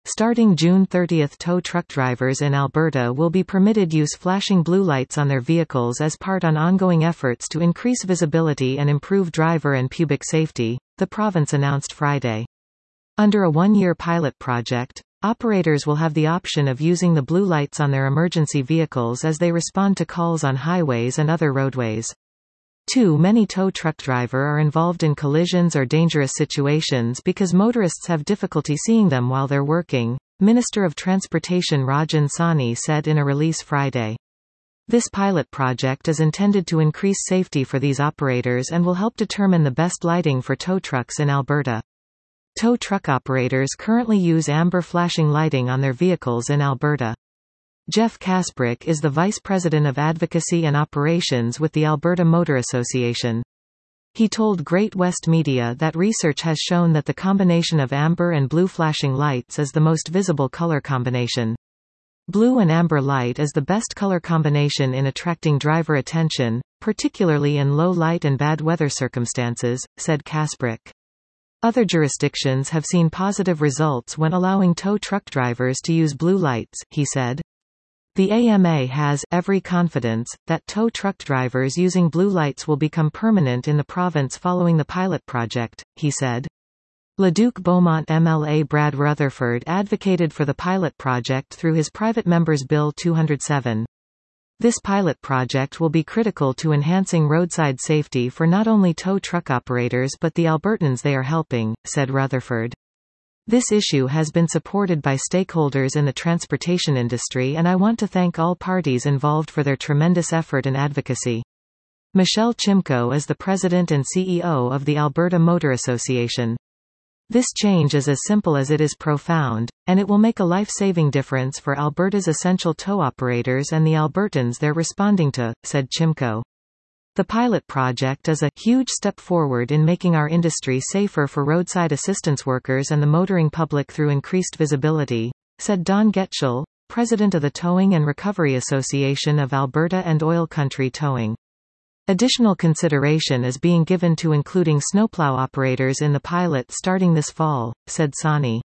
Starting June 30, tow truck drivers in Alberta will be permitted use flashing blue lights on their vehicles as part on ongoing efforts to increase visibility and improve driver and public safety, the province announced Friday. Under a one-year pilot project, operators will have the option of using the blue lights on their emergency vehicles as they respond to calls on highways and other roadways. Too many tow truck drivers are involved in collisions or dangerous situations because motorists have difficulty seeing them while they're working, Minister of Transportation Rajan Sawhney said in a release Friday. This pilot project is intended to increase safety for these operators and will help determine the best lighting for tow trucks in Alberta. Tow truck operators currently use amber flashing lighting on their vehicles in Alberta. Jeff Kasprick is the Vice President of Advocacy and Operations with the Alberta Motor Association. He told Great West Media that research has shown that the combination of amber and blue flashing lights is the most visible color combination. Blue and amber light is the best color combination in attracting driver attention, particularly in low light and bad weather circumstances, said Kasprick. Other jurisdictions have seen positive results when allowing tow truck drivers to use blue lights, he said. The AMA has every confidence that tow truck drivers using blue lights will become permanent in the province following the pilot project, he said. Leduc Beaumont MLA Brad Rutherford advocated for the pilot project through his private member's Bill 207. This pilot project will be critical to enhancing roadside safety for not only tow truck operators but the Albertans they are helping, said Rutherford. This issue has been supported by stakeholders in the transportation industry and I want to thank all parties involved for their tremendous effort and advocacy. Michelle Chimko is the president and CEO of the Alberta Motor Association. This change is as simple as it is profound, and it will make a life-saving difference for Alberta's essential tow operators and the Albertans they're responding to, said Chimko. The pilot project is a huge step forward in making our industry safer for roadside assistance workers and the motoring public through increased visibility, said Don Getchell, president of the Towing and Recovery Association of Alberta and Oil Country Towing. Additional consideration is being given to including snowplow operators in the pilot starting this fall, said Sawhney.